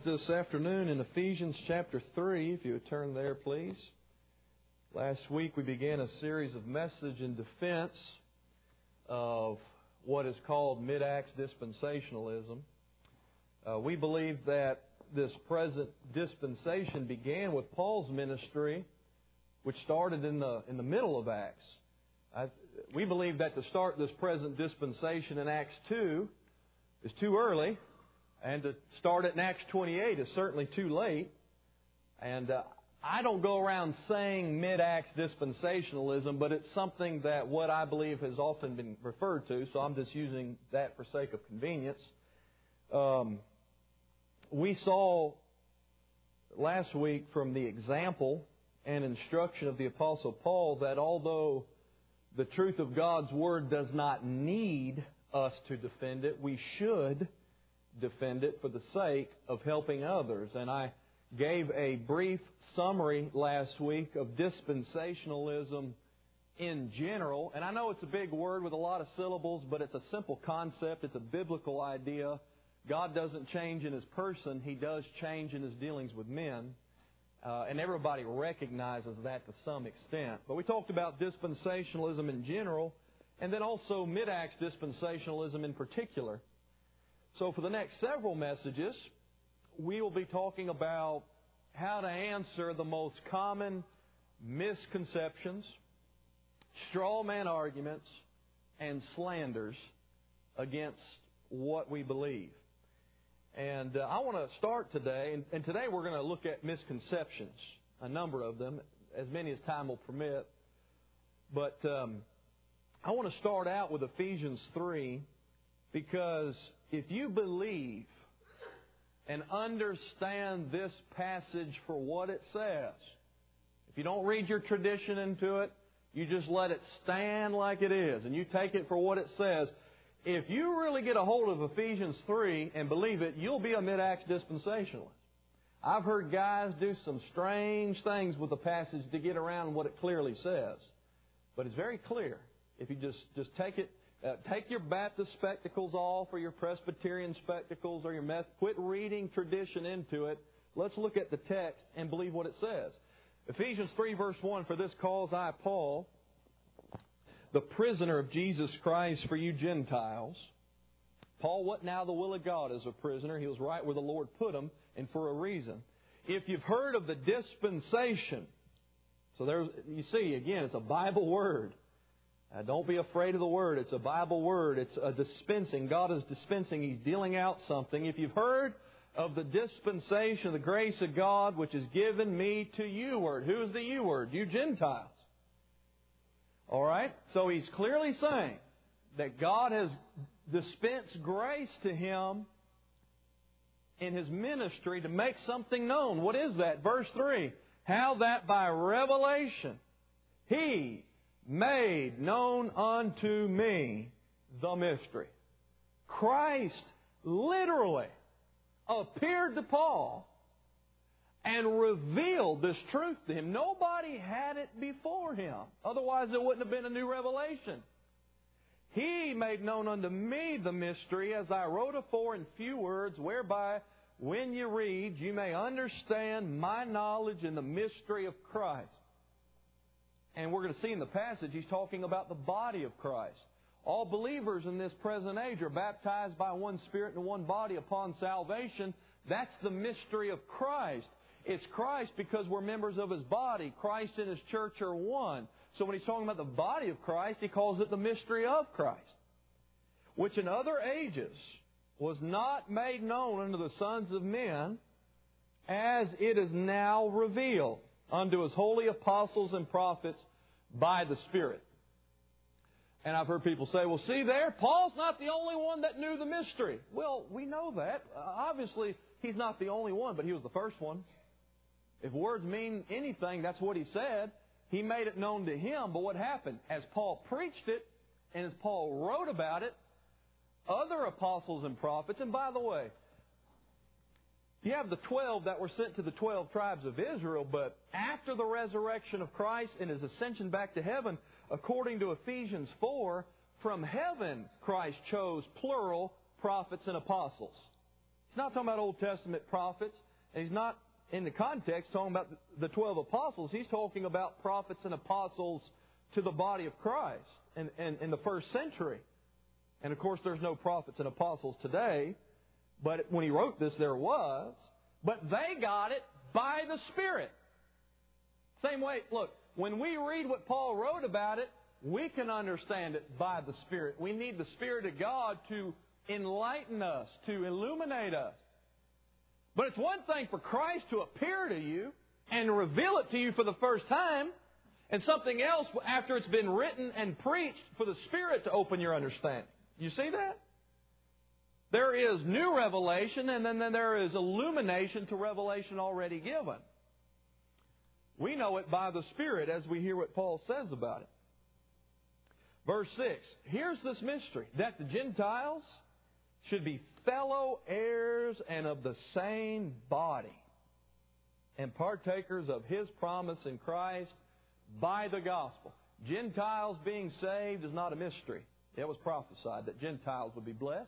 This afternoon in Ephesians chapter 3, if you would turn there, please. Last week we began a series of message in defense of what is called mid-acts dispensationalism. We believe that this present dispensation began with Paul's ministry, which started in the middle of Acts. We believe that to start this present dispensation in Acts 2 is too early, and to start it in Acts 28 is certainly too late. And I don't go around saying mid-acts dispensationalism, but it's something that what I believe has often been referred to, so I'm just using that for sake of convenience. We saw last week from the example and instruction of the Apostle Paul that although the truth of God's Word does not need us to defend it, we should defend it for the sake of helping others. And I gave a brief summary last week of dispensationalism in general. And I know it's a big word with a lot of syllables, but it's a simple concept. It's a biblical idea. God doesn't change in His person. He does change in His dealings with men. And everybody recognizes that to some extent. But we talked about dispensationalism in general, and then also mid-acts dispensationalism in particular. So for the next several messages, we will be talking about how to answer the most common misconceptions, straw man arguments, and slanders against what we believe. And I want to start today, and today we're going to look at misconceptions, a number of them, as many as time will permit. But I want to start out with Ephesians 3, because if you believe and understand this passage for what it says, if you don't read your tradition into it, you just let it stand like it is, and you take it for what it says. If you really get a hold of Ephesians 3 and believe it, you'll be a mid-acts dispensationalist. I've heard guys do some strange things with the passage to get around what it clearly says. But it's very clear. If you just take it, take your Baptist spectacles off, or your Presbyterian spectacles, or your quit reading tradition into it. Let's look at the text and believe what it says. Ephesians 3 verse 1, "For this cause I, Paul, the prisoner of Jesus Christ for you Gentiles." Paul, what now the will of God as a prisoner? He was right where the Lord put him, and for a reason. "If you've heard of the dispensation." So you see, again, it's a Bible word. Don't be afraid of the word. It's a Bible word. It's a dispensing. God is dispensing. He's dealing out something. "If you've heard of the dispensation of the grace of God, which is given me to you," word. Who is the you word? You Gentiles. All right? So he's clearly saying that God has dispensed grace to him in his ministry to make something known. What is that? Verse 3. "How that by revelation He made known unto me the mystery." Christ literally appeared to Paul and revealed this truth to him. Nobody had it before him. Otherwise, it wouldn't have been a new revelation. "He made known unto me the mystery, as I wrote afore in few words, whereby when you read, you may understand my knowledge in the mystery of Christ." And we're going to see in the passage, he's talking about the body of Christ. All believers in this present age are baptized by one Spirit and one body upon salvation. That's the mystery of Christ. It's Christ because we're members of His body. Christ and His church are one. So when he's talking about the body of Christ, he calls it the mystery of Christ, which in other ages was not made known unto the sons of men, as it is now revealed unto His holy apostles and prophets by the Spirit. And I've heard people say, "Well, see there, Paul's not the only one that knew the mystery." Well, we know that. Obviously, he's not the only one, but he was the first one. If words mean anything, that's what he said. He made it known to him. But what happened? As Paul preached it, and as Paul wrote about it, other apostles and prophets, and by the way, you have the 12 that were sent to the 12 tribes of Israel, but after the resurrection of Christ and His ascension back to heaven, according to Ephesians 4, from heaven Christ chose plural prophets and apostles. He's not talking about Old Testament prophets. And He's not, in the context, talking about the 12 apostles. He's talking about prophets and apostles to the body of Christ in the first century. And of course, there's no prophets and apostles today. But when he wrote this, there was. But they got it by the Spirit. Same way, look, when we read what Paul wrote about it, we can understand it by the Spirit. We need the Spirit of God to enlighten us, to illuminate us. But it's one thing for Christ to appear to you and reveal it to you for the first time, and something else after it's been written and preached for the Spirit to open your understanding. You see that? There is new revelation, and then there is illumination to revelation already given. We know it by the Spirit as we hear what Paul says about it. Verse 6, here's this mystery, that the Gentiles should be fellow heirs and of the same body, and partakers of His promise in Christ by the gospel. Gentiles being saved is not a mystery. It was prophesied that Gentiles would be blessed.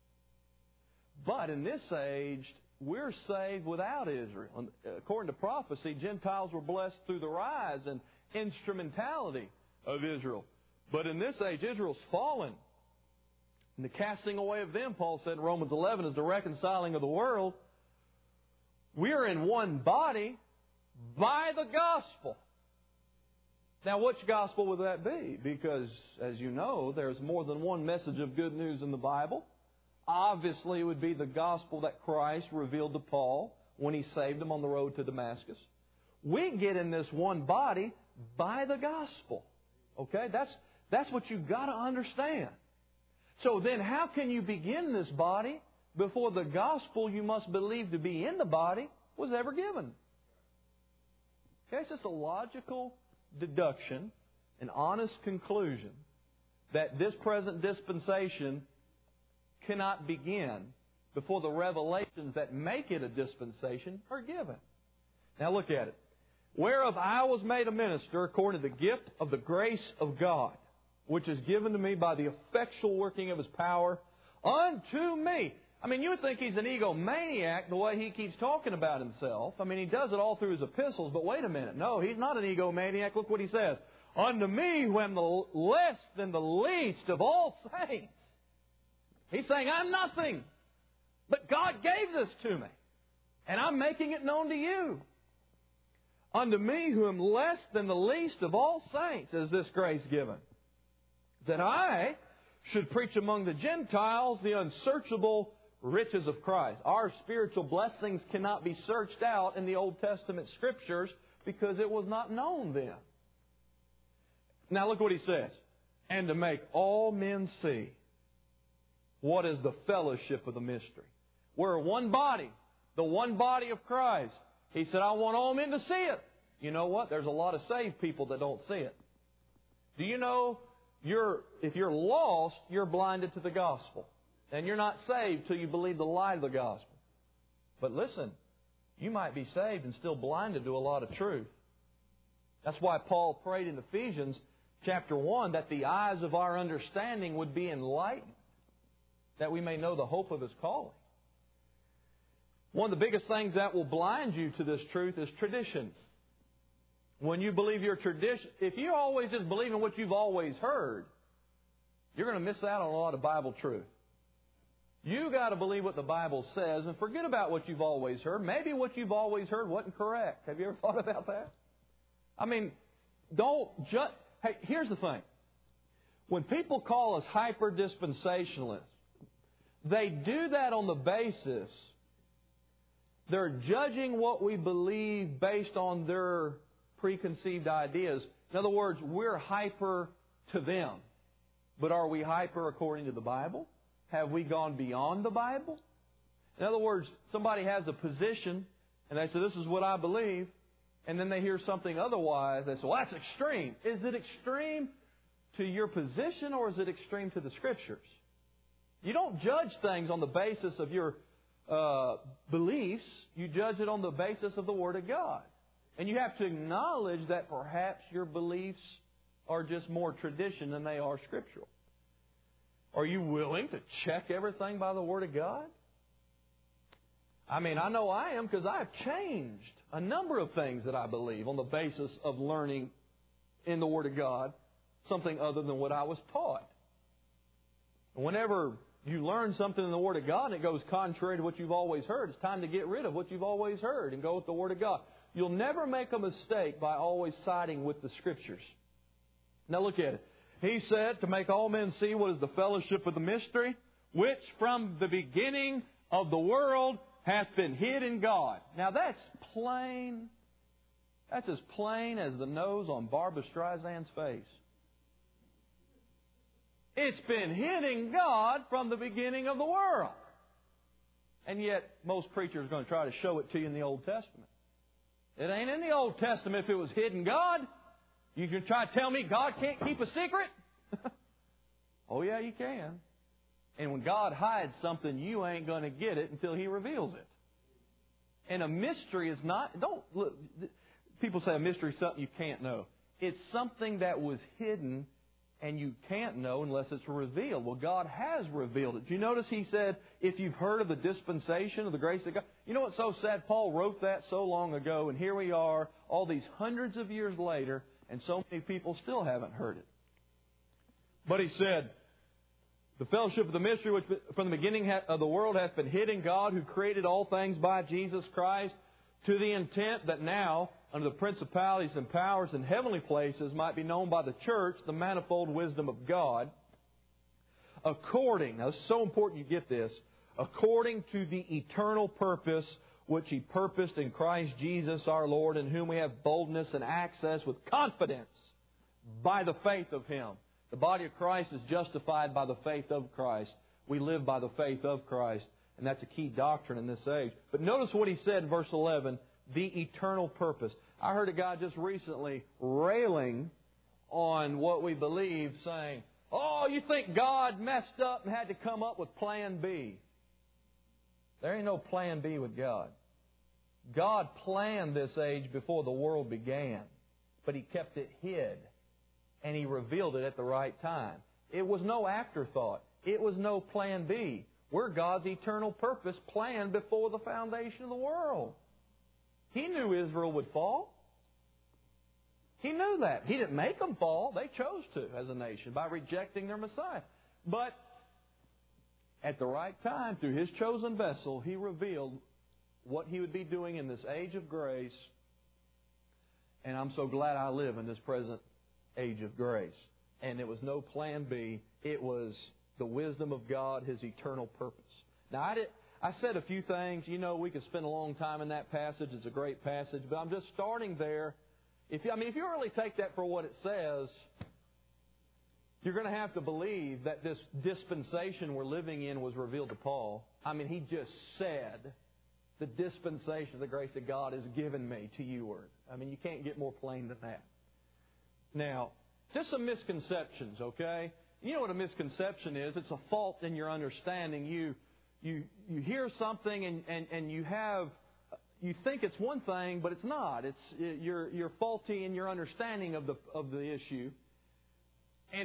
But in this age, we're saved without Israel. According to prophecy, Gentiles were blessed through the rise and instrumentality of Israel. But in this age, Israel's fallen. And the casting away of them, Paul said in Romans 11, is the reconciling of the world. We're in one body by the gospel. Now, which gospel would that be? Because, as you know, there's more than one message of good news in the Bible. Obviously, it would be the gospel that Christ revealed to Paul when He saved him on the road to Damascus. We get in this one body by the gospel. Okay? That's what you've got to understand. So then how can you begin this body before the gospel you must believe to be in the body was ever given? Okay, it's just a logical deduction, an honest conclusion that this present dispensation cannot begin before the revelations that make it a dispensation are given. Now look at it. Whereof I was made a minister according to the gift of the grace of God, which is given to me by the effectual working of His power unto me. I mean, you would think he's an egomaniac the way he keeps talking about himself. I mean, he does it all through his epistles, but wait a minute. No, he's not an egomaniac. Look what he says. Unto me, who am the less than the least of all saints. He's saying, I'm nothing. But God gave this to me. And I'm making it known to you. Unto me, who am less than the least of all saints, is this grace given, that I should preach among the Gentiles the unsearchable riches of Christ. Our spiritual blessings cannot be searched out in the Old Testament Scriptures because it was not known then. Now look what he says. And to make all men see what is the fellowship of the mystery. We're one body, the one body of Christ. He said, I want all men to see it. You know what? There's a lot of saved people that don't see it. Do you know if you're lost, you're blinded to the gospel. And you're not saved till you believe the lie of the gospel. But listen, you might be saved and still blinded to a lot of truth. That's why Paul prayed in Ephesians chapter 1 that the eyes of our understanding would be enlightened, that we may know the hope of His calling. One of the biggest things that will blind you to this truth is traditions. When you believe your tradition, if you always just believe in what you've always heard, you're going to miss out on a lot of Bible truth. You got to believe what the Bible says and forget about what you've always heard. Maybe what you've always heard wasn't correct. Have you ever thought about that? I mean, don't just... Hey, here's the thing. When people call us hyper-dispensationalists, they do that on the basis they're judging what we believe based on their preconceived ideas. In other words, we're hyper to them. But are we hyper according to the Bible? Have we gone beyond the Bible? In other words, somebody has a position and they say, this is what I believe. And then they hear something otherwise. They say, well, that's extreme. Is it extreme to your position or is it extreme to the Scriptures? You don't judge things on the basis of your beliefs. You judge it on the basis of the Word of God. And you have to acknowledge that perhaps your beliefs are just more tradition than they are scriptural. Are you willing to check everything by the Word of God? I mean, I know I am because I have changed a number of things that I believe on the basis of learning in the Word of God something other than what I was taught. Whenever you learn something in the Word of God and it goes contrary to what you've always heard, it's time to get rid of what you've always heard and go with the Word of God. You'll never make a mistake by always siding with the Scriptures. Now look at it. He said, to make all men see what is the fellowship of the mystery, which from the beginning of the world hath been hid in God. Now that's plain. That's as plain as the nose on Barbra Streisand's face. It's been hid in God from the beginning of the world. And yet, most preachers are going to try to show it to you in the Old Testament. It ain't in the Old Testament if it was hid in God. You can try to tell me God can't keep a secret? Oh, yeah, you can. And when God hides something, you ain't going to get it until He reveals it. And a mystery is not... Look, people say a mystery is something you can't know. It's something that was hidden and you can't know unless it's revealed. Well, God has revealed it. Do you notice He said, if you've heard of the dispensation of the grace of God? You know what's so sad? Paul wrote that so long ago, and here we are, all these hundreds of years later, and so many people still haven't heard it. But he said, the fellowship of the mystery which from the beginning of the world hath been hid in God, who created all things by Jesus Christ, to the intent that now, under the principalities and powers in heavenly places, might be known by the church the manifold wisdom of God, according, now it's so important you get this, according to the eternal purpose which He purposed in Christ Jesus our Lord, in whom we have boldness and access with confidence by the faith of Him. The body of Christ is justified by the faith of Christ. We live by the faith of Christ. And that's a key doctrine in this age. But notice what he said in verse 11, the eternal purpose. I heard a guy just recently railing on what we believe, saying, oh, you think God messed up and had to come up with plan B. There ain't no plan B with God. God planned this age before the world began, but He kept it hid, and He revealed it at the right time. It was no afterthought. It was no plan B. We're God's eternal purpose planned before the foundation of the world. He knew Israel would fall. He knew that. He didn't make them fall. They chose to as a nation by rejecting their Messiah. But at the right time, through His chosen vessel, He revealed what He would be doing in this age of grace. And I'm so glad I live in this present age of grace. And it was no plan B. It was the wisdom of God, His eternal purpose. Now, I said a few things. You know, we could spend a long time in that passage. It's a great passage. But I'm just starting there. If you really take that for what it says, you're going to have to believe that this dispensation we're living in was revealed to Paul. I mean, he just said, the dispensation of the grace of God is given me to you, word. I mean, you can't get more plain than that. Now, just some misconceptions, okay? You know what a misconception is. It's a fault in your understanding. You hear something and you think it's one thing, but it's not. You're faulty in your understanding of the issue. And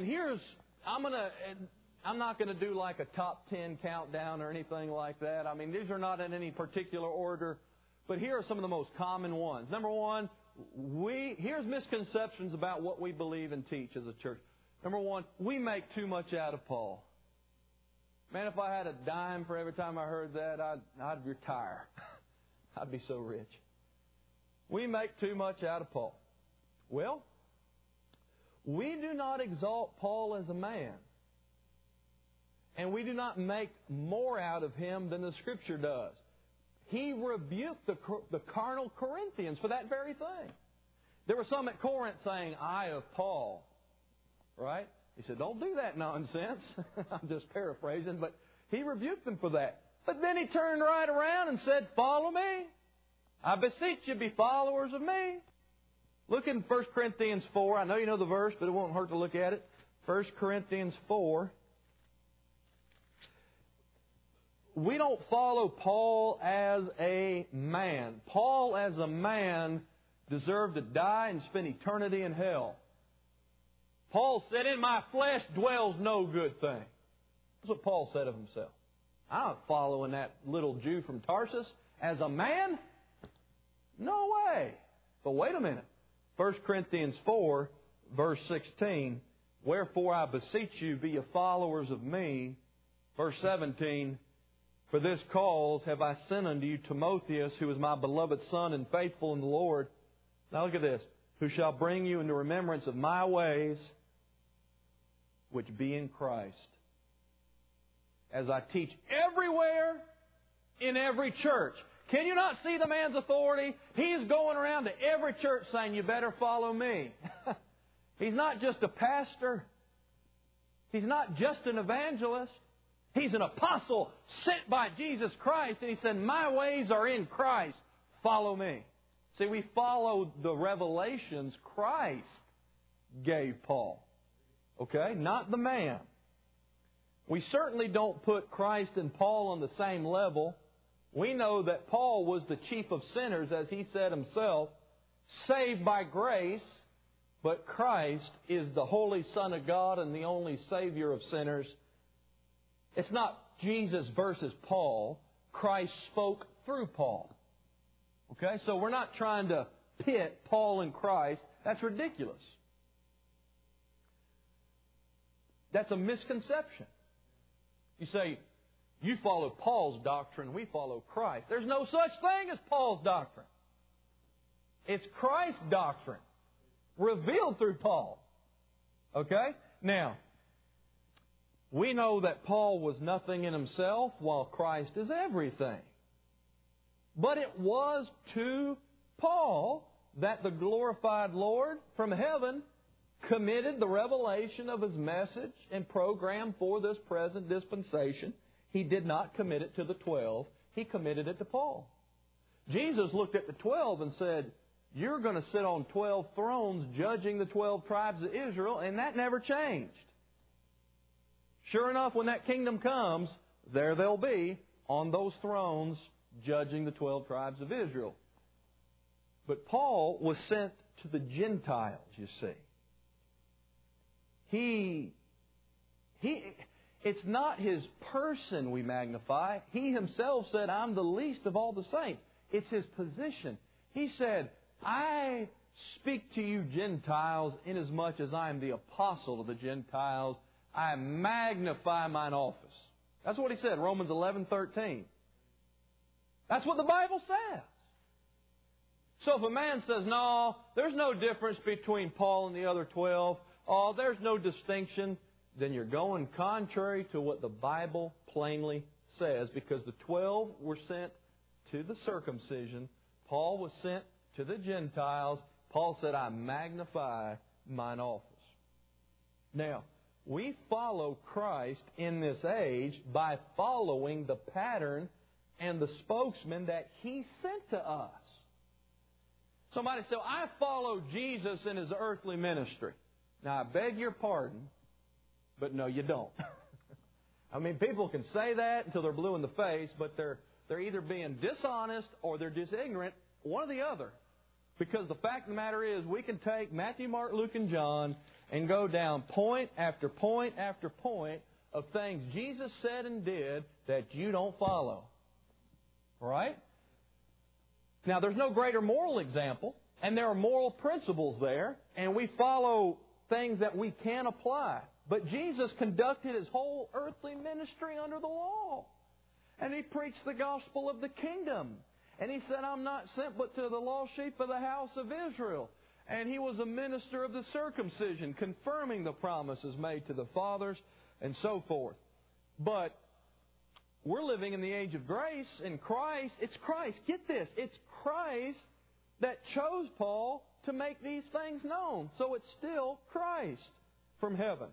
I'm not going to do like a top 10 countdown or anything like that. I mean, these are not in any particular order, but here are some of the most common ones. Number one, here's misconceptions about what we believe and teach as a church. Number one, we make too much out of Paul. Man, if I had a dime for every time I heard that, I'd retire. I'd be so rich. We make too much out of Paul. Well, we do not exalt Paul as a man. And we do not make more out of him than the Scripture does. He rebuked the carnal Corinthians for that very thing. There were some at Corinth saying, I of Paul. Right? He said, don't do that nonsense. I'm just paraphrasing, but he rebuked them for that. But then he turned right around and said, follow me. I beseech you, be followers of me. Look in 1 Corinthians 4. I know you know the verse, but it won't hurt to look at it. 1 Corinthians 4. We don't follow Paul as a man. Paul as a man deserved to die and spend eternity in hell. Paul said, in my flesh dwells no good thing. That's what Paul said of himself. I'm not following that little Jew from Tarsus. As a man? No way. But wait a minute. 1 Corinthians 4, verse 16, wherefore I beseech you, be ye followers of me. Verse 17, for this cause have I sent unto you Timotheus, who is my beloved son and faithful in the Lord. Now look at this. Who shall bring you into remembrance of my ways, which be in Christ. As I teach everywhere in every church. Can you not see the man's authority? He's going around to every church saying, you better follow me. He's not just a pastor. He's not just an evangelist. He's an apostle sent by Jesus Christ. And he said, my ways are in Christ. Follow me. See, we follow the revelations Christ gave Paul. Okay? Not the man. We certainly don't put Christ and Paul on the same level. We know that Paul was the chief of sinners, as he said himself, saved by grace, but Christ is the Holy Son of God and the only Savior of sinners. It's not Jesus versus Paul. Christ spoke through Paul. Okay? So we're not trying to pit Paul and Christ. That's ridiculous. That's a misconception. You say, you follow Paul's doctrine, we follow Christ. There's no such thing as Paul's doctrine. It's Christ's doctrine, revealed through Paul. Okay? Now, we know that Paul was nothing in himself, while Christ is everything. But it was to Paul that the glorified Lord from heaven committed the revelation of His message and program for this present dispensation. He did not commit it to the 12. He committed it to Paul. Jesus looked at the 12 and said, you're going to sit on 12 thrones judging the 12 tribes of Israel, and that never changed. Sure enough, when that kingdom comes, there they'll be on those thrones judging the 12 tribes of Israel. But Paul was sent to the Gentiles, you see. It's not His person we magnify. He Himself said, I'm the least of all the saints. It's His position. He said, I speak to you Gentiles inasmuch as I am the apostle of the Gentiles. I magnify mine office. That's what he said, Romans 11:13. That's what the Bible says. So if a man says, no, there's no difference between Paul and the other 12, oh, there's no distinction, then you're going contrary to what the Bible plainly says, because the 12 were sent to the circumcision. Paul was sent to the Gentiles. Paul said, I magnify mine office. Now, we follow Christ in this age by following the pattern and the spokesman that He sent to us. Somebody said, I follow Jesus in His earthly ministry. Now, I beg your pardon, but no, you don't. I mean, people can say that until they're blue in the face, but they're either being dishonest or they're just ignorant, one or the other. Because the fact of the matter is, we can take Matthew, Mark, Luke, and John and go down point after point after point of things Jesus said and did that you don't follow. All right? Now, there's no greater moral example, and there are moral principles there, and we follow things that we can apply. But Jesus conducted His whole earthly ministry under the law. And He preached the gospel of the kingdom. And He said, I'm not sent but to the lost sheep of the house of Israel. And He was a minister of the circumcision, confirming the promises made to the fathers and so forth. But we're living in the age of grace, and Christ, it's Christ. Get this, it's Christ that chose Paul to make these things known. So it's still Christ from heaven.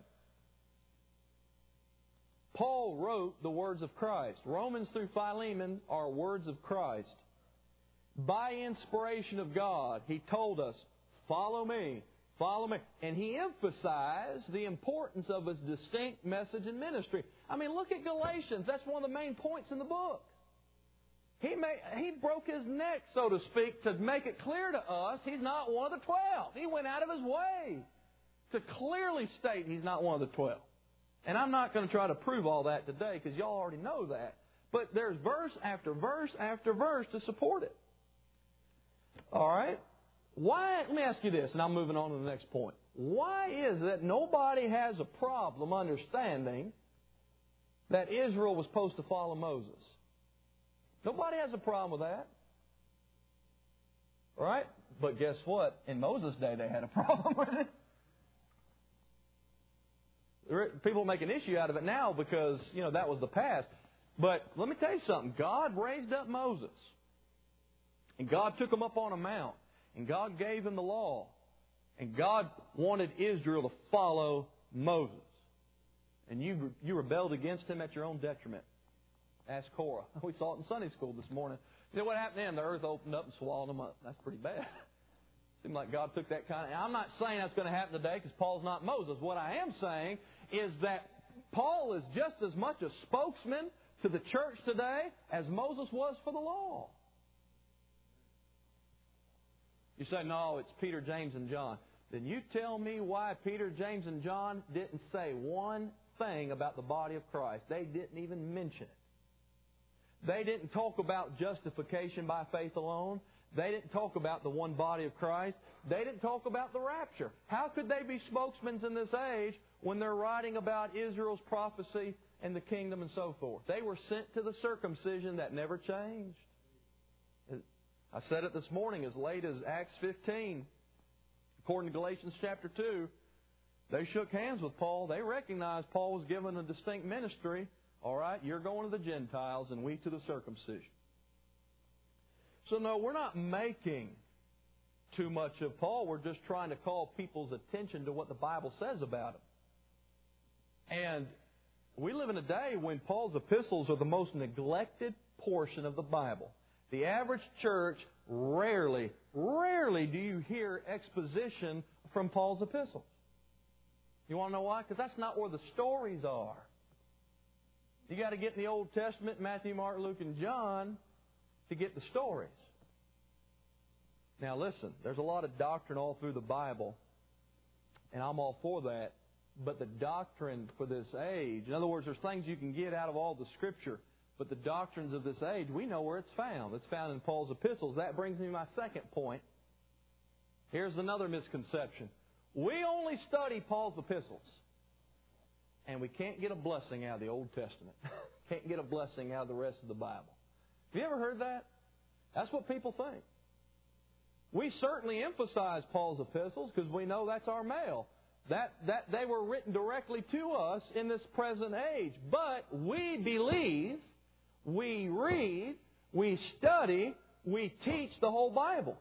Paul wrote the words of Christ. Romans through Philemon are words of Christ. By inspiration of God, He told us, follow me, follow me. And He emphasized the importance of His distinct message and ministry. I mean, look at Galatians. That's one of the main points in the book. He broke His neck, so to speak, to make it clear to us He's not one of the 12. He went out of His way to clearly state He's not one of the 12. And I'm not going to try to prove all that today, because y'all already know that. But there's verse after verse after verse to support it. All right? Why? Let me ask you this, and I'm moving on to the next point. Why is it that nobody has a problem understanding that Israel was supposed to follow Moses? Nobody has a problem with that. All right? But guess what? In Moses' day, they had a problem with it. People make an issue out of it now because, that was the past. But let me tell you something. God raised up Moses. And God took him up on a mount. And God gave him the law. And God wanted Israel to follow Moses. And you rebelled against him at your own detriment. Ask Korah. We saw it in Sunday school this morning. You know what happened to them? The earth opened up and swallowed them up. That's pretty bad. Seemed like God took that kind of... I'm not saying that's going to happen today because Paul's not Moses. What I am saying is that Paul is just as much a spokesman to the church today as Moses was for the law. You say, no, it's Peter, James, and John. Then you tell me why Peter, James, and John didn't say one thing about the body of Christ. They didn't even mention it. They didn't talk about justification by faith alone. They didn't talk about the one body of Christ. They didn't talk about the rapture. How could they be spokesmen in this age when they're writing about Israel's prophecy and the kingdom and so forth? They were sent to the circumcision that never changed. I said it this morning, as late as Acts 15. According to Galatians chapter 2, they shook hands with Paul. They recognized Paul was given a distinct ministry. All right, you're going to the Gentiles and we to the circumcision. So no, we're not making too much of Paul. We're just trying to call people's attention to what the Bible says about him. And we live in a day when Paul's epistles are the most neglected portion of the Bible. The average church, rarely do you hear exposition from Paul's epistles. You want to know why? Because that's not where the stories are. You got to get in the Old Testament, Matthew, Mark, Luke, and John, to get the stories. Now listen, there's a lot of doctrine all through the Bible, and I'm all for that. But the doctrine for this age, in other words, there's things you can get out of all the Scripture, but the doctrines of this age, we know where it's found. It's found in Paul's epistles. That brings me to my second point. Here's another misconception. We only study Paul's epistles, and we can't get a blessing out of the Old Testament. Can't get a blessing out of the rest of the Bible. Have you ever heard that? That's what people think. We certainly emphasize Paul's epistles because we know that's our mail. That they were written directly to us in this present age. But we believe, we read, we study, we teach the whole Bible.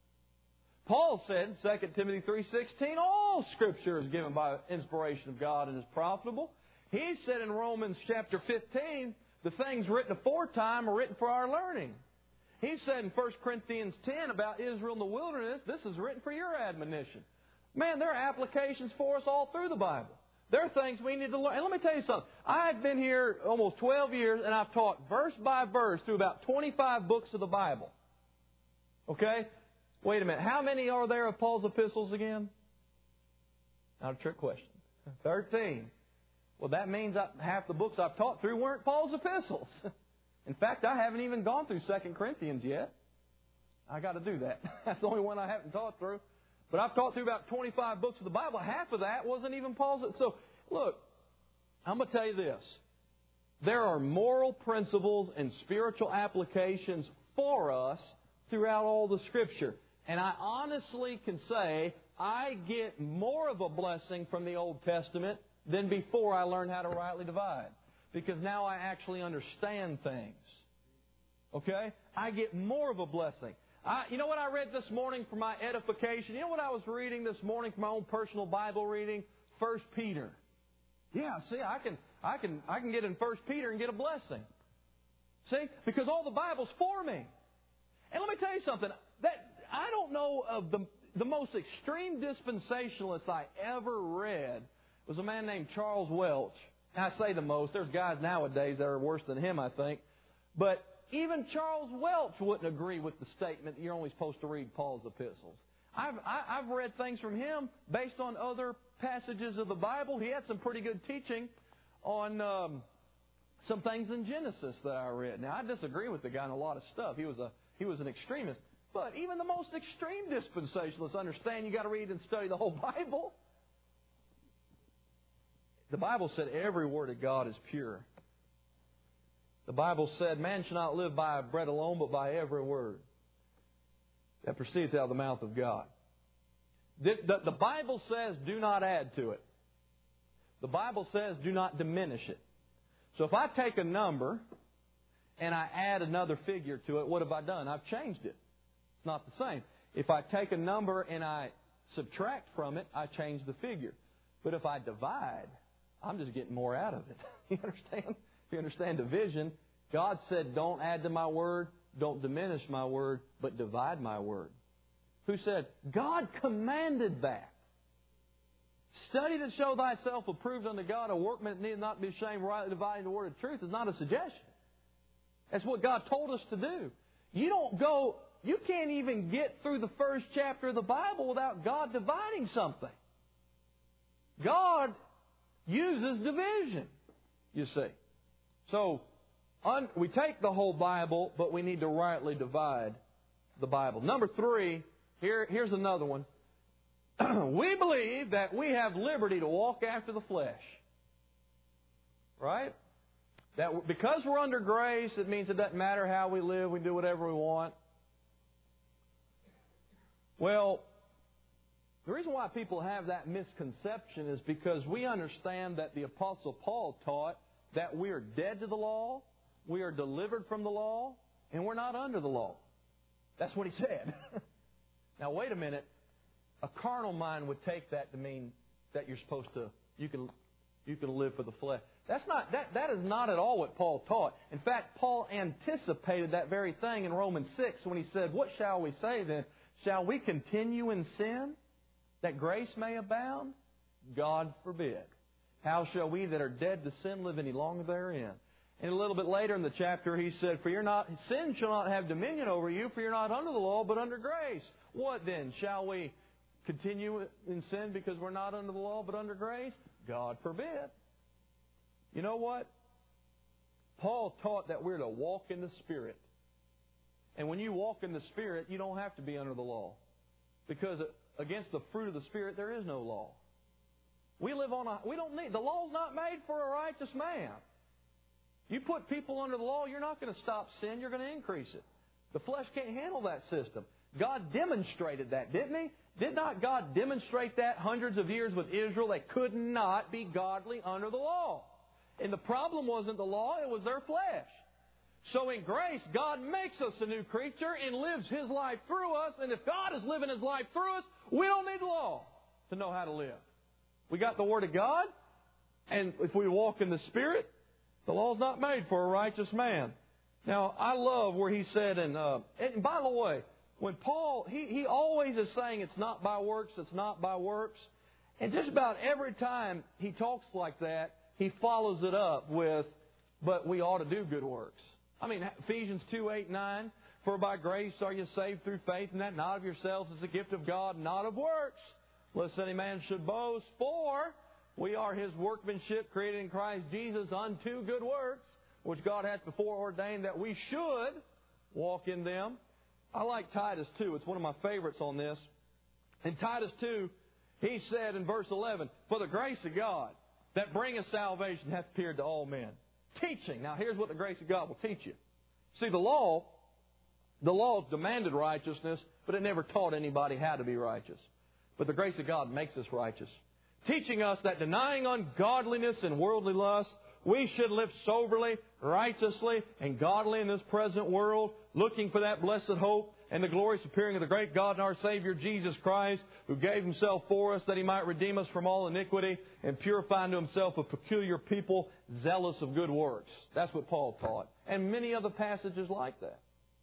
Paul said in 2 Timothy 3:16, all Scripture is given by inspiration of God and is profitable. He said in Romans chapter 15, the things written aforetime are written for our learning. He said in 1 Corinthians 10 about Israel in the wilderness, this is written for your admonition. Man, there are applications for us all through the Bible. There are things we need to learn. And let me tell you something. I've been here almost 12 years, and I've taught verse by verse through about 25 books of the Bible. Okay? Wait a minute. How many are there of Paul's epistles again? Not a trick question. 13. Well, that means half the books I've taught through weren't Paul's epistles. In fact, I haven't even gone through 2 Corinthians yet. I got to do that. That's the only one I haven't taught through. But I've taught through about 25 books of the Bible. Half of that wasn't even Paul's. So, look, I'm going to tell you this. There are moral principles and spiritual applications for us throughout all the Scripture. And I honestly can say I get more of a blessing from the Old Testament than before I learned how to rightly divide. Because now I actually understand things. Okay? I get more of a blessing. You know what I read this morning for my edification? You know what I was reading this morning for my own personal Bible reading? 1 Peter. Yeah, see, I can get in 1 Peter and get a blessing. See? Because all the Bible's for me. And let me tell you something. That I don't know of the most extreme dispensationalist I ever read was a man named Charles Welch. I say the most. There's guys nowadays that are worse than him, I think. But even Charles Welch wouldn't agree with the statement that you're only supposed to read Paul's epistles. I've read things from him based on other passages of the Bible. He had some pretty good teaching on some things in Genesis that I read. Now, I disagree with the guy on a lot of stuff. He was an extremist. But even the most extreme dispensationalists understand you got to read and study the whole Bible. The Bible said every word of God is pure. The Bible said man shall not live by bread alone, but by every word that proceedeth out of the mouth of God. The Bible says do not add to it. The Bible says do not diminish it. So if I take a number and I add another figure to it, what have I done? I've changed it. It's not the same. If I take a number and I subtract from it, I change the figure. But if I divide, I'm just getting more out of it. You understand? If you understand division, God said, don't add to my word, don't diminish my word, but divide my word. Who said? God commanded that. Study to show thyself approved unto God, a workman that need not be ashamed, rightly dividing the word of truth, is not a suggestion. That's what God told us to do. You can't even get through the first chapter of the Bible without God dividing something. God uses division, you see. So, we take the whole Bible, but we need to rightly divide the Bible. Number 3, here's another one. We believe that we have liberty to walk after the flesh. Right? That because we're under grace, it means it doesn't matter how we live, we do whatever we want. Well, the reason why people have that misconception is because we understand that the Apostle Paul taught that we are dead to the law, we are delivered from the law, and we're not under the law. That's what he said. Now, wait a minute. A carnal mind would take that to mean that you're supposed to, you can live for the flesh. That is not at all what Paul taught. In fact, Paul anticipated that very thing in Romans 6 when he said, what shall we say then? Shall we continue in sin, that grace may abound? God forbid. How shall we that are dead to sin live any longer therein? And a little bit later in the chapter he said, sin shall not have dominion over you, for you're not under the law, but under grace. What then? Shall we continue in sin because we're not under the law, but under grace? God forbid. You know what? Paul taught that we're to walk in the Spirit. And when you walk in the Spirit, you don't have to be under the law. Because against the fruit of the Spirit, there is no law. We don't need, the law's not made for a righteous man. You put people under the law, you're not going to stop sin, you're going to increase it. The flesh can't handle that system. God demonstrated that, didn't He? Did not God demonstrate that hundreds of years with Israel? They could not be godly under the law. And the problem wasn't the law, it was their flesh. So in grace, God makes us a new creature and lives His life through us. And if God is living His life through us, we don't need the law to know how to live. We got the Word of God, and if we walk in the Spirit, the law's not made for a righteous man. Now, I love where he said, and by the way, when Paul, he always is saying it's not by works, it's not by works. And just about every time he talks like that, he follows it up with, but we ought to do good works. I mean, Ephesians 2:8-9, for by grace are you saved through faith, and that not of yourselves is a gift of God, not of works, lest any man should boast. For we are His workmanship, created in Christ Jesus unto good works, which God hath before ordained that we should walk in them. I like Titus 2. It's one of my favorites on this. In Titus 2, he said in verse 11, for the grace of God that bringeth salvation hath appeared to all men. Teaching. Now here's what the grace of God will teach you. See, the law demanded righteousness, but it never taught anybody how to be righteous. But the grace of God makes us righteous. Teaching us that denying ungodliness and worldly lust, we should live soberly, righteously, and godly in this present world, looking for that blessed hope and the glorious appearing of the great God and our Savior Jesus Christ, who gave Himself for us that He might redeem us from all iniquity and purify unto Himself a peculiar people, zealous of good works. That's what Paul taught. And many other passages like that.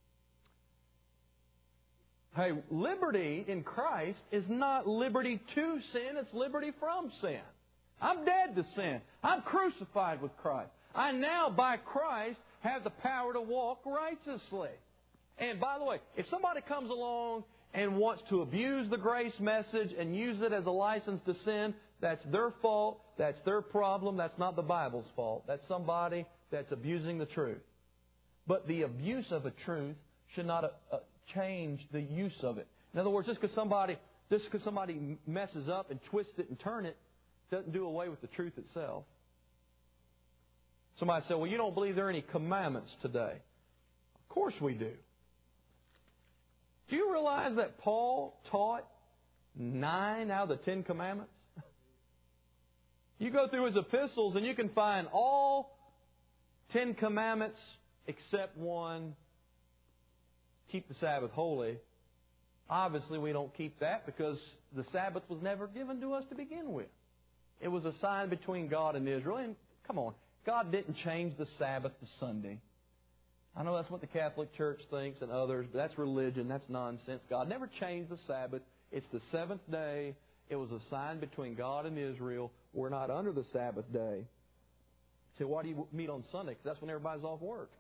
Hey, liberty in Christ is not liberty to sin, it's liberty from sin. I'm dead to sin. I'm crucified with Christ. I now, by Christ, have the power to walk righteously. And by the way, if somebody comes along and wants to abuse the grace message and use it as a license to sin, That's their fault. That's their problem. That's not the Bible's fault. That's somebody that's abusing the truth. But the abuse of a truth should not change the use of it. In other words, just because somebody messes up and twists it and turns it, doesn't do away with the truth itself. Somebody said, well, you don't believe there are any commandments today. Of course we do. Do you realize that Paul taught 9 out of the 10 commandments? You go through his epistles and you can find all 10 commandments except one, keep the Sabbath holy. Obviously we don't keep that because the Sabbath was never given to us to begin with. It was a sign between God and Israel. And come on, God didn't change the Sabbath to Sunday. I know that's what the Catholic Church thinks and others, but that's religion. That's nonsense. God never changed the Sabbath. It's the 7th day. It was a sign between God and Israel. We're not under the Sabbath day. So why do you meet on Sunday? Because that's when everybody's off work.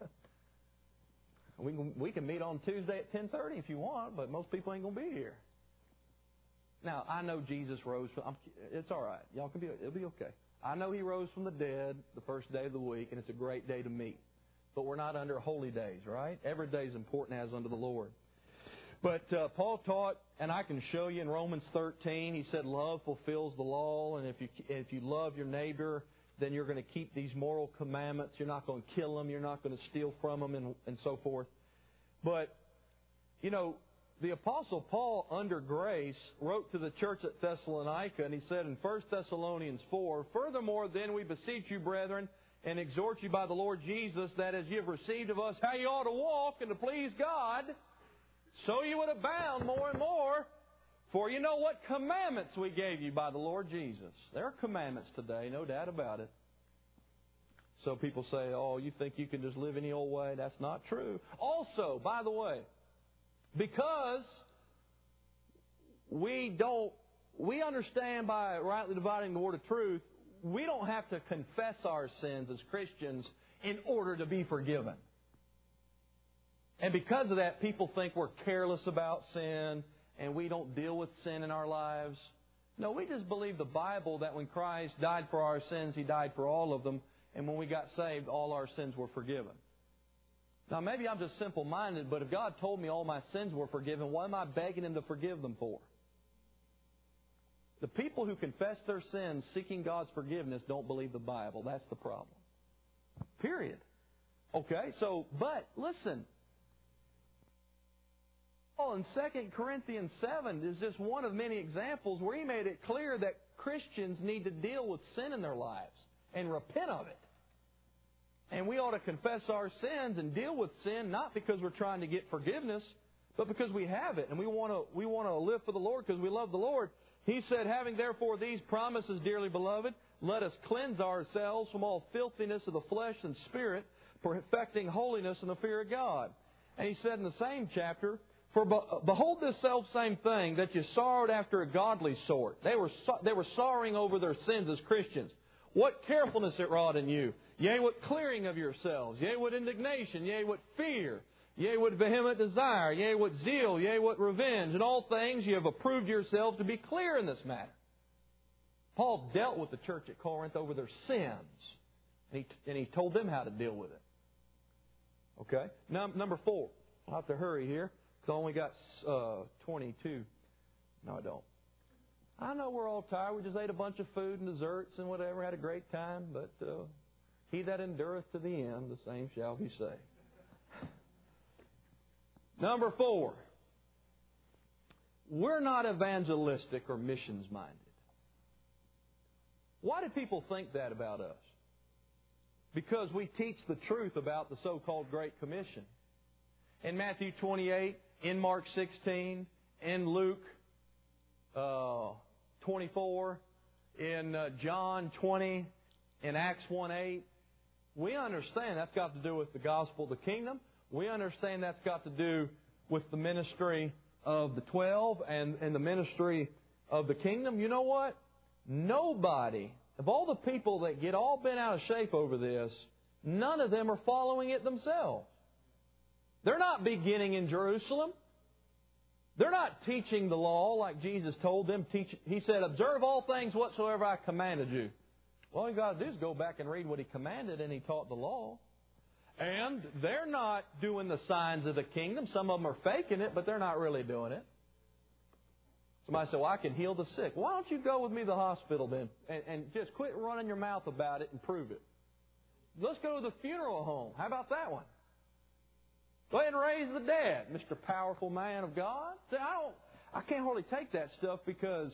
We can meet on Tuesday at 10:30 if you want, but most people ain't going to be here. Now, I know Jesus rose from... It's all right. Y'all can be... It'll be okay. I know He rose from the dead the first day of the week, and it's a great day to meet. But we're not under holy days, right? Every day is important as unto the Lord. But Paul taught, and I can show you in Romans 13, he said love fulfills the law, and if you love your neighbor, then you're going to keep these moral commandments. You're not going to kill them. You're not going to steal from them, and so forth. But, you know, the Apostle Paul, under grace, wrote to the church at Thessalonica, and he said in 1 Thessalonians 4, furthermore, then we beseech you, brethren, and exhort you by the Lord Jesus, that as you have received of us how you ought to walk and to please God, so you would abound more and more. For you know what commandments we gave you by the Lord Jesus. There are commandments today, no doubt about it. So people say, oh, you think you can just live any old way? That's not true. Also, by the way, because we understand by rightly dividing the word of truth, we don't have to confess our sins as Christians in order to be forgiven. And because of that, people think we're careless about sin and we don't deal with sin in our lives. No, we just believe the Bible that when Christ died for our sins, He died for all of them. And when we got saved, all our sins were forgiven. Now, maybe I'm just simple-minded, but if God told me all my sins were forgiven, what am I begging Him to forgive them for? The people who confess their sins seeking God's forgiveness don't believe the Bible. That's the problem. Period. Okay, but listen. Paul in 2 Corinthians 7 is just one of many examples where he made it clear that Christians need to deal with sin in their lives and repent of it. And we ought to confess our sins and deal with sin, not because we're trying to get forgiveness, but because we have it. And we want to live for the Lord because we love the Lord. He said, having therefore these promises, dearly beloved, let us cleanse ourselves from all filthiness of the flesh and spirit, perfecting holiness in the fear of God. And he said in the same chapter, for behold this selfsame thing, that you sorrowed after a godly sort. They were sorrowing over their sins as Christians. What carefulness it wrought in you. Yea, what clearing of yourselves. Yea, what indignation. Yea, what fear. Yea, what vehement desire. Yea, what zeal. Yea, what revenge. In all things you have approved yourselves to be clear in this matter. Paul dealt with the church at Corinth over their sins. And he told them how to deal with it. Okay? Number 4. I'll have to hurry here because I only got 22. No, I don't. I know we're all tired. We just ate a bunch of food and desserts and whatever. Had a great time. But he that endureth to the end, the same shall be saved. Number 4. We're not evangelistic or missions-minded. Why do people think that about us? Because we teach the truth about the so-called Great Commission. In Matthew 28, in Mark 16, in Luke 24, in John 20, in Acts 1:8, we understand that's got to do with the gospel of the kingdom. We understand that's got to do with the ministry of the 12 and the ministry of the kingdom. You know what? Nobody, of all the people that get all bent out of shape over this, none of them are following it themselves. They're not beginning in Jerusalem. They're not teaching the law like Jesus told them. He said, observe all things whatsoever I commanded you. Well, all you got to do is go back and read what He commanded, and He taught the law. And they're not doing the signs of the kingdom. Some of them are faking it, but they're not really doing it. Somebody said, well, I can heal the sick. Why don't you go with me to the hospital then and just quit running your mouth about it and prove it? Let's go to the funeral home. How about that one? Go ahead and raise the dead, Mr. Powerful Man of God. See, I can't hardly take that stuff because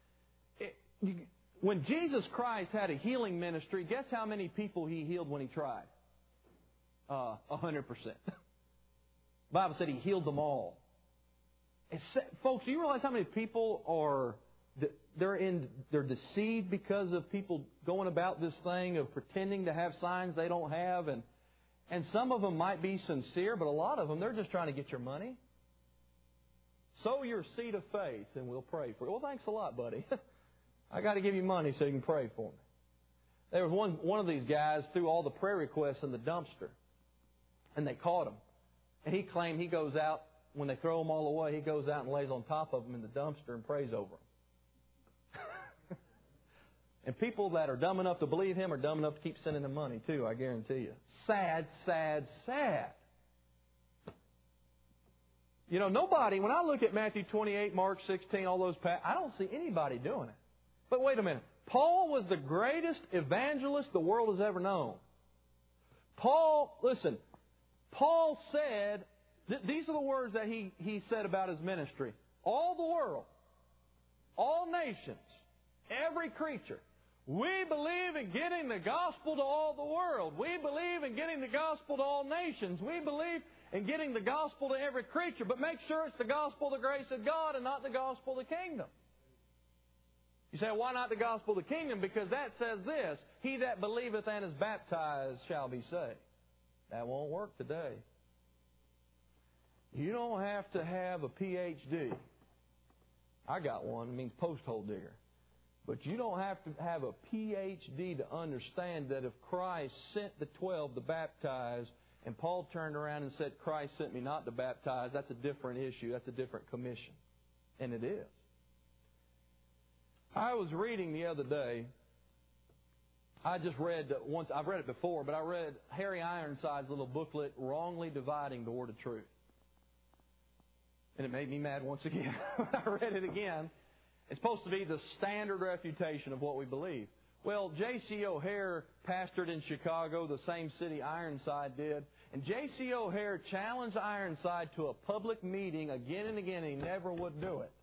when Jesus Christ had a healing ministry, guess how many people He healed when He tried? 100%. The Bible said He healed them all. Folks, do you realize how many people they're deceived because of people going about this thing of pretending to have signs they don't have, and some of them might be sincere, but a lot of them, they're just trying to get your money. Sow your seed of faith, and we'll pray for you. Well, thanks a lot, buddy. I got to give you money so you can pray for me. There was one of these guys threw all the prayer requests in the dumpster, and they caught him. And he claimed he goes out, when they throw them all away, he goes out and lays on top of them in the dumpster and prays over them. And people that are dumb enough to believe him are dumb enough to keep sending him money too, I guarantee you. Sad, sad, sad. You know, nobody, when I look at Matthew 28, Mark 16, all those, I don't see anybody doing it. But wait a minute. Paul was the greatest evangelist the world has ever known. Paul said, these are the words that he said about his ministry. All the world, all nations, every creature. We believe in getting the gospel to all the world. We believe in getting the gospel to all nations. We believe in getting the gospel to every creature. But make sure it's the gospel of the grace of God and not the gospel of the kingdom. You say, why not the gospel of the kingdom? Because that says this, he that believeth and is baptized shall be saved. That won't work today. You don't have to have a PhD. I got one. It means post-hole digger. But you don't have to have a PhD to understand that if Christ sent the 12 to baptize, and Paul turned around and said, Christ sent me not to baptize, that's a different issue. That's a different commission. And it is. I was reading the other day. I just read once. I've read it before, but I read Harry Ironside's little booklet, Wrongly Dividing the Word of Truth. And it made me mad once again. I read it again. It's supposed to be the standard refutation of what we believe. Well, J.C. O'Hare pastored in Chicago, the same city Ironside did. And J.C. O'Hare challenged Ironside to a public meeting again and again, and he never would do it.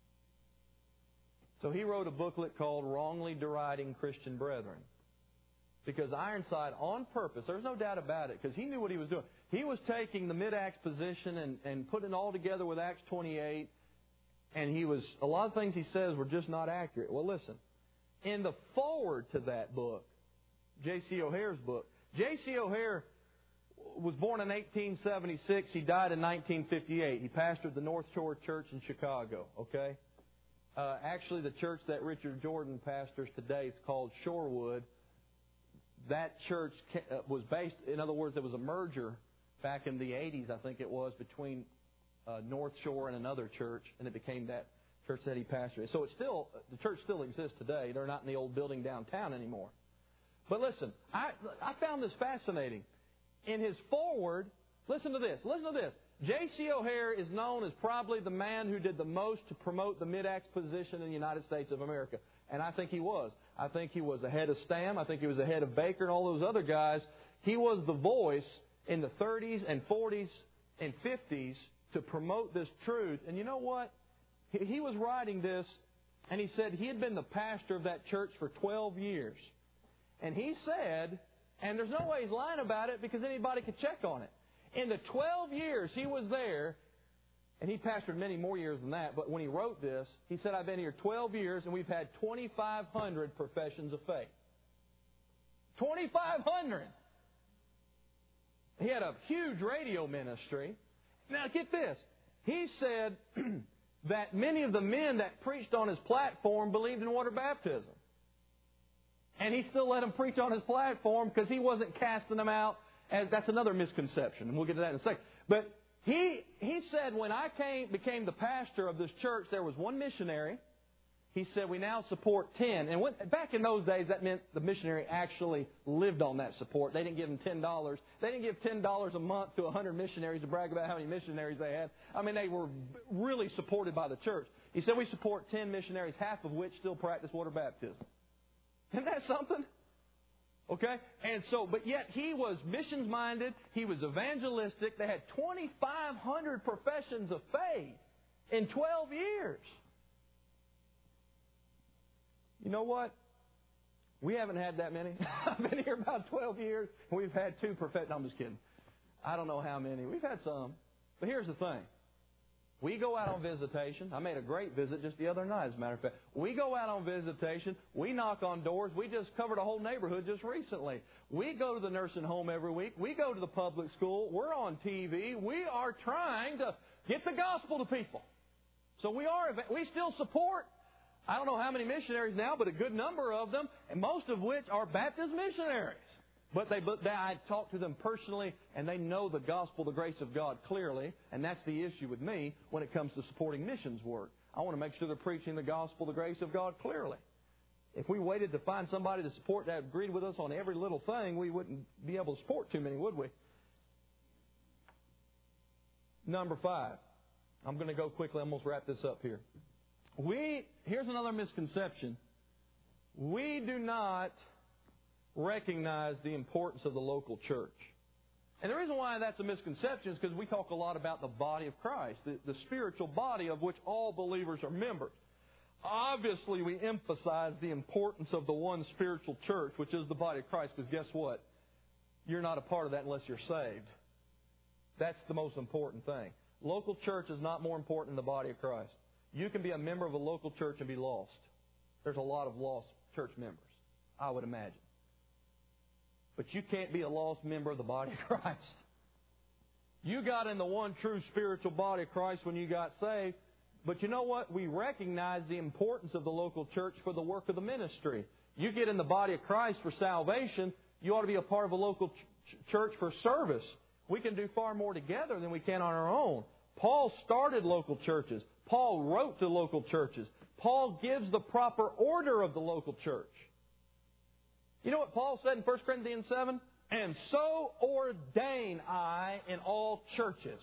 So he wrote a booklet called Wrongly Deriding Christian Brethren. Because Ironside, on purpose, there's no doubt about it, because he knew what he was doing. He was taking the mid-Acts position and putting it all together with Acts 28, and a lot of things he says were just not accurate. Well, listen, in the foreword to that book, J.C. O'Hare's book, J.C. O'Hare was born in 1876. He died in 1958. He pastored the North Shore Church in Chicago, okay? Actually, the church that Richard Jordan pastors today is called Shorewood. That church was based, in other words, there was a merger back in the 80s, I think it was, between North Shore and another church, and it became that church that he pastored. So the church still exists today. They're not in the old building downtown anymore. But listen, I found this fascinating. In his foreword, listen to this. J.C. O'Hare is known as probably the man who did the most to promote the mid-Acts position in the United States of America. And I think he was. I think he was ahead of Stam. I think he was ahead of Baker and all those other guys. He was the voice in the 30s and 40s and 50s to promote this truth. And you know what? He was writing this, and he said he had been the pastor of that church for 12 years. And he said, and there's no way he's lying about it because anybody could check on it. In the 12 years he was there, and he pastored many more years than that, but when he wrote this, he said, I've been here 12 years, and we've had 2,500 professions of faith. 2,500! He had a huge radio ministry. Now, get this. He said that many of the men that preached on his platform believed in water baptism. And he still let them preach on his platform because he wasn't casting them out. That's another misconception, and we'll get to that in a second. But He said, when I became the pastor of this church, there was one missionary. He said, we now support 10. And back in those days, that meant the missionary actually lived on that support. They didn't give him $10. They didn't give $10 a month to 100 missionaries to brag about how many missionaries they had. I mean, they were really supported by the church. He said, we support 10 missionaries, half of which still practice water baptism. Isn't that something? Okay? And so, but yet he was missions-minded. He was evangelistic. They had 2,500 professions of faith in 12 years. You know what? We haven't had that many. I've been here about 12 years. We've had 2 professions. No, I'm just kidding. I don't know how many. We've had some. But here's the thing. We go out on visitation. I made a great visit just the other night, as a matter of fact. We go out on visitation. We knock on doors. We just covered a whole neighborhood just recently. We go to the nursing home every week. We go to the public school. We're on TV. We are trying to get the gospel to people. So we still support, I don't know how many missionaries now, but a good number of them, and most of which are Baptist missionaries. But I talk to them personally, and they know the gospel, the grace of God clearly, and that's the issue with me when it comes to supporting missions work. I want to make sure they're preaching the gospel, the grace of God clearly. If we waited to find somebody to support that agreed with us on every little thing, we wouldn't be able to support too many, would we? Number 5. I'm going to go quickly. I'm going to wrap this up here. Here's another misconception. We do not recognize the importance of the local church. And the reason why that's a misconception is because we talk a lot about the body of Christ, the spiritual body of which all believers are members. Obviously, we emphasize the importance of the one spiritual church, which is the body of Christ, because guess what? You're not a part of that unless you're saved. That's the most important thing. Local church is not more important than the body of Christ. You can be a member of a local church and be lost. There's a lot of lost church members, I would imagine. But you can't be a lost member of the body of Christ. You got in the one true spiritual body of Christ when you got saved. But you know what? We recognize the importance of the local church for the work of the ministry. You get in the body of Christ for salvation, you ought to be a part of a local church for service. We can do far more together than we can on our own. Paul started local churches. Paul wrote to local churches. Paul gives the proper order of the local church. You know what Paul said in 1 Corinthians 7? And so ordain I in all churches.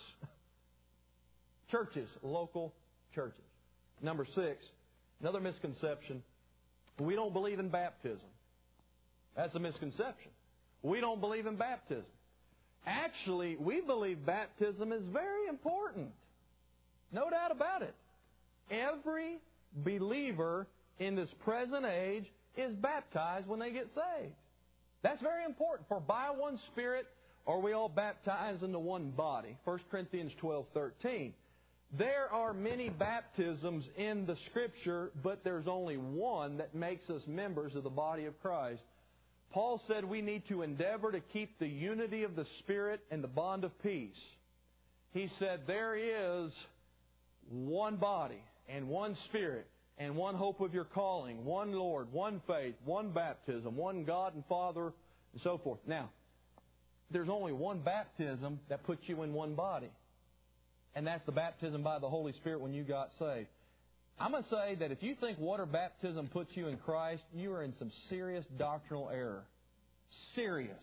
Churches, local churches. Number 6, another misconception. We don't believe in baptism. That's a misconception. We don't believe in baptism. Actually, we believe baptism is very important. No doubt about it. Every believer in this present age is baptized when they get saved. That's very important. For by one Spirit are we all baptized into one body. 1 Corinthians 12:13. There are many baptisms in the Scripture, but there's only one that makes us members of the body of Christ. Paul said we need to endeavor to keep the unity of the Spirit and the bond of peace. He said there is one body and one Spirit and one hope of your calling, one Lord, one faith, one baptism, one God and Father, and so forth. Now, there's only one baptism that puts you in one body. And that's the baptism by the Holy Spirit when you got saved. I'm going to say that if you think water baptism puts you in Christ, you are in some serious doctrinal error. Serious.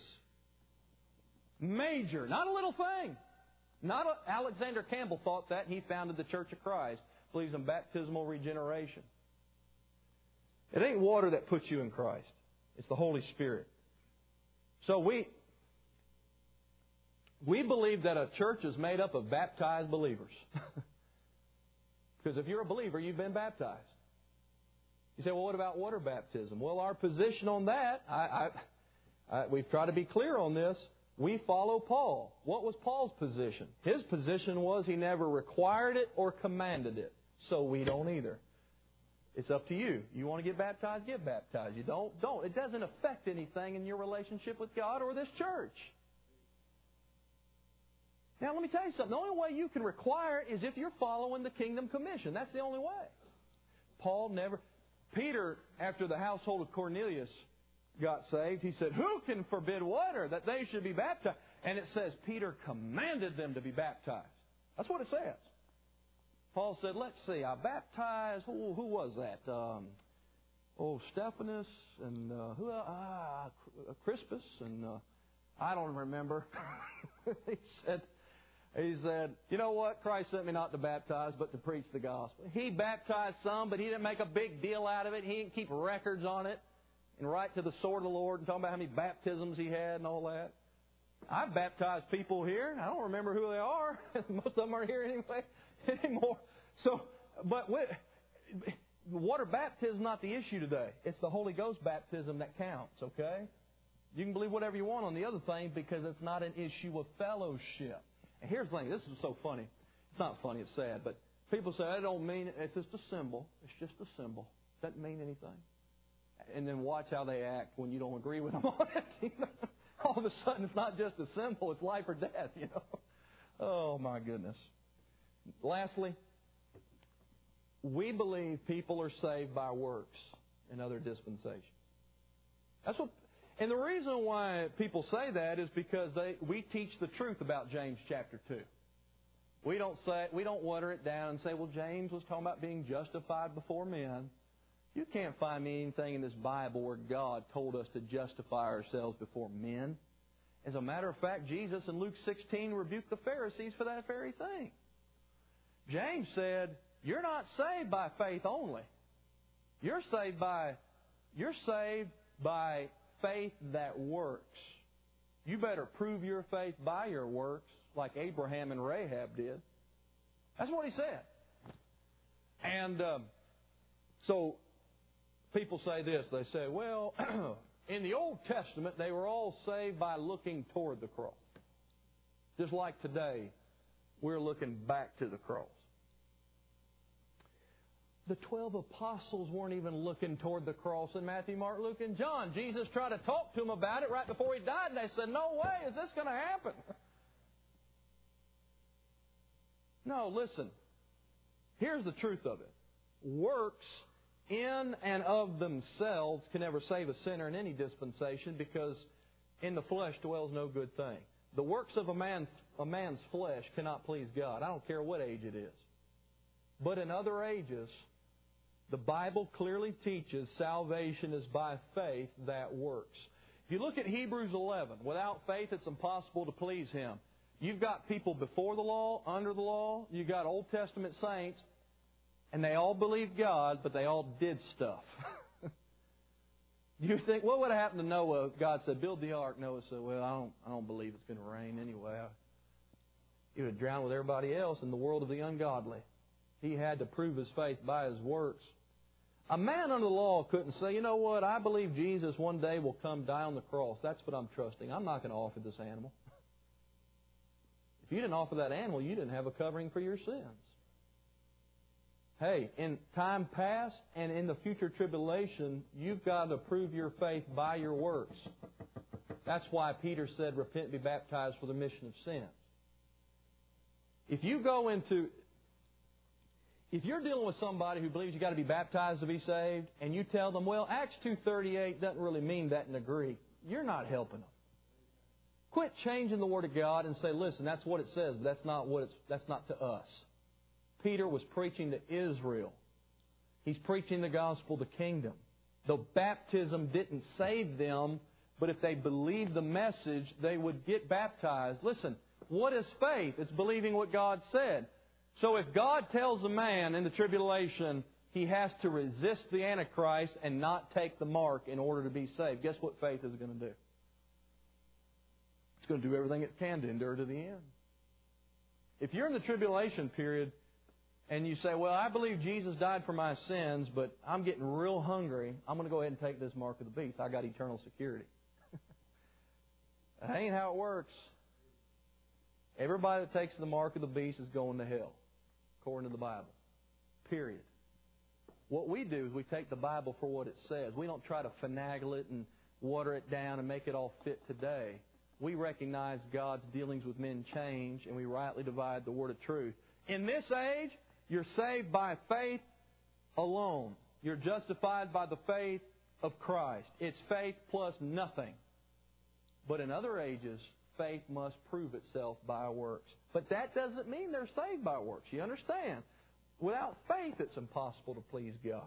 Major. Not a little thing. Alexander Campbell thought that, and he founded the Church of Christ. Believes in baptismal regeneration. It ain't water that puts you in Christ. It's the Holy Spirit. So we believe that a church is made up of baptized believers. Because if you're a believer, you've been baptized. You say, well, what about water baptism? Well, our position on that, we've tried to be clear on this. We follow Paul. What was Paul's position? His position was he never required it or commanded it. So we don't either. It's up to you. You want to get baptized, get baptized. You don't. It doesn't affect anything in your relationship with God or this church. Now, let me tell you something. The only way you can require it is if you're following the Kingdom Commission. That's the only way. Peter, after the household of Cornelius got saved, he said, who can forbid water that they should be baptized? And it says Peter commanded them to be baptized. That's what it says. Paul said, let's see, I baptized, who was that? Stephanus and Crispus and I don't remember. He said, you know what? Christ sent me not to baptize, but to preach the gospel. He baptized some, but he didn't make a big deal out of it. He didn't keep records on it and write to the sword of the Lord and talk about how many baptisms he had and all that. I've baptized people here. I don't remember who they are. Most of them aren't here anymore. So, but water baptism is not the issue today. It's the Holy Ghost baptism that counts, okay? You can believe whatever you want on the other thing because it's not an issue of fellowship. And here's the thing. This is so funny. It's not funny. It's sad. But people say, I don't mean it. It's just a symbol. It's just a symbol. Doesn't mean anything. And then watch how they act when you don't agree with them on it. All of a sudden, it's not just a symbol. It's life or death, Oh, my goodness. Lastly, we believe people are saved by works in other dispensations. And the reason why people say that is because we teach the truth about James chapter 2. We don't water it down and say, well, James was talking about being justified before men. You can't find me anything in this Bible where God told us to justify ourselves before men. As a matter of fact, Jesus in Luke 16 rebuked the Pharisees for that very thing. James said, you're not saved by faith only. You're saved by faith that works. You better prove your faith by your works, like Abraham and Rahab did. That's what he said. And so people say this. They say, well, in the Old Testament, they were all saved by looking toward the cross. Just like today, we're looking back to the cross. The 12 apostles weren't even looking toward the cross in Matthew, Mark, Luke, and John. Jesus tried to talk to them about it right before He died, and they said, no way, is this going to happen? No, listen. Here's the truth of it. Works in and of themselves can never save a sinner in any dispensation because in the flesh dwells no good thing. The works of a man's flesh cannot please God. I don't care what age it is. But in other ages, the Bible clearly teaches salvation is by faith that works. If you look at Hebrews 11, without faith it's impossible to please Him. You've got people before the law, under the law. You've got Old Testament saints, and they all believed God, but they all did stuff. You think, what would have happened to Noah if God said, build the ark? Noah said, well, I don't believe it's going to rain anyway. He would have drowned with everybody else in the world of the ungodly. He had to prove his faith by his works. A man under the law couldn't say, you know what, I believe Jesus one day will come die on the cross. That's what I'm trusting. I'm not going to offer this animal. If you didn't offer that animal, you didn't have a covering for your sins. Hey, in time past and in the future tribulation, you've got to prove your faith by your works. That's why Peter said, repent and be baptized for the remission of sins. If you're dealing with somebody who believes you've got to be baptized to be saved, and you tell them, well, Acts 2:38 doesn't really mean that in the Greek, you're not helping them. Quit changing the Word of God and say, listen, that's what it says, but that's not to us. Peter was preaching to Israel. He's preaching the gospel, the kingdom. The baptism didn't save them, but if they believed the message, they would get baptized. Listen, what is faith? It's believing what God said. So if God tells a man in the tribulation he has to resist the Antichrist and not take the mark in order to be saved, guess what faith is going to do? It's going to do everything it can to endure to the end. If you're in the tribulation period and you say, well, I believe Jesus died for my sins, but I'm getting real hungry, I'm going to go ahead and take this mark of the beast. I got eternal security. That ain't how it works. Everybody that takes the mark of the beast is going to hell, according to the Bible. Period. What we do is we take the Bible for what it says. We don't try to finagle it and water it down and make it all fit today. We recognize God's dealings with men change, and we rightly divide the word of truth. In this age, you're saved by faith alone. You're justified by the faith of Christ. It's faith plus nothing. But in other ages, faith must prove itself by works. But that doesn't mean they're saved by works. You understand? Without faith, it's impossible to please God.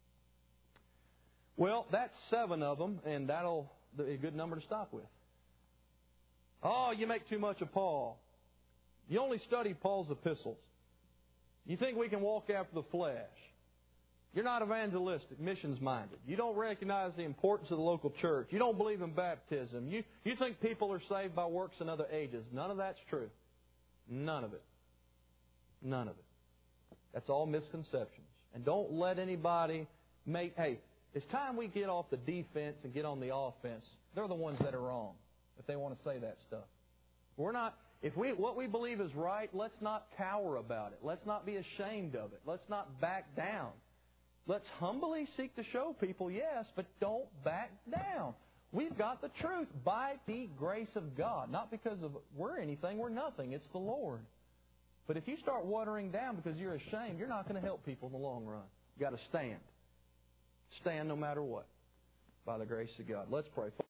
Well, that's 7 of them, and that'll be a good number to stop with. Oh, you make too much of Paul. You only study Paul's epistles. You think we can walk after the flesh. You're not evangelistic, missions-minded. You don't recognize the importance of the local church. You don't believe in baptism. You think people are saved by works in other ages. None of that's true. None of it. None of it. That's all misconceptions. And don't let anybody make... Hey, it's time we get off the defense and get on the offense. They're the ones that are wrong if they want to say that stuff. We're not... What we believe is right, let's not cower about it. Let's not be ashamed of it. Let's not back down. Let's humbly seek to show people, yes, but don't back down. We've got the truth by the grace of God. Not because of we're anything, we're nothing. It's the Lord. But if you start watering down because you're ashamed, you're not going to help people in the long run. You've got to stand. Stand no matter what by the grace of God. Let's pray.